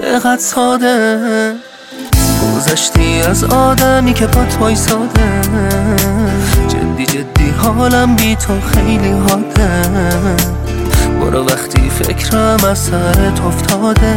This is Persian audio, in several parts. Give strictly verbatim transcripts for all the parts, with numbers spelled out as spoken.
چقدر ساده گذشتی از آدمی که پات وایساده. جدی جدی حالم بی تو خیلی حاده. برو وقتی فکرم از سرت افتاده.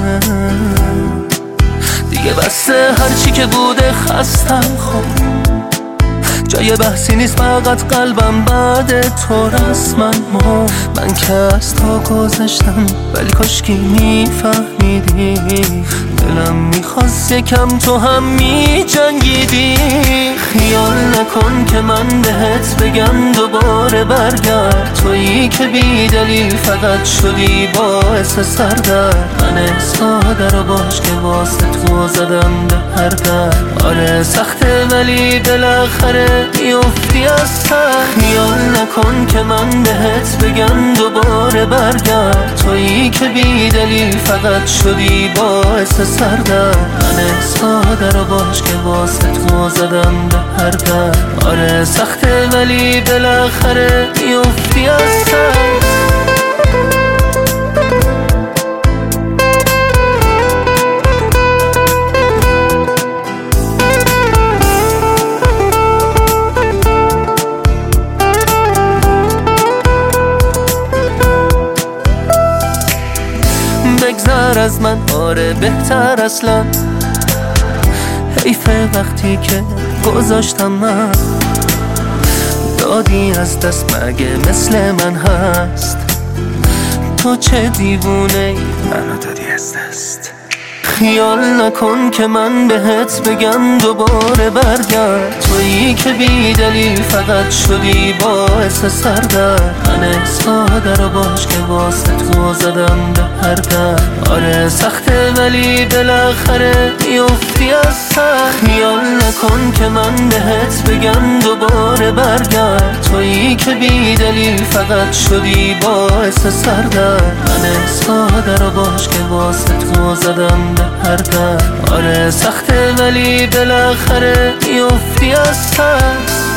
دیگه بسه هرچی که بوده خستم خب. جای بحثی نیست فقط قلبم بعد تو رسما ما. من که از تو گذشتم ولی کاشکی میفهمیدی. دلم میخواست یکم تو هم میجنگیدی. خیال نکن که من بهت بگم دوباره برگرد. تویی که بی دلیل فقط شدی باعث سردرد. من ساده رو باش که واسه تو زدم به هر در. آره سخته ولی بالاخره میافتی از سر. خیال نکن که من بهت بگم دوباره برگرد. تویی که بی دلیل فقط شدی باعث سردرد. من ساده رو باش که واسه تو زدم به هر در. آره سخته ولی بالاخره میافتی از سر. بگذر از من آره بهتر اصلا. حیفه وقتی که گذاشتم من. دادی از دست مگه مثل من هست. تو چه دیوونه ای منو دادی از دست. خیال نکن که من بهت بگم دوباره برگرد. تویی که بی دلیل فقط شدی باعث سردرد. من ساده رو باش که واسه تو زدم به هر در. آره سخته ولی بالاخره میافتی از سر. خیال نکن که من بهت بگم دوباره برگرد. تویی که بی دلیل فقط شدی باعث سردرد. من ساده رو باش که واسه تو زدم به هر در. آره سخته ولی بالاخره میافتی از سر.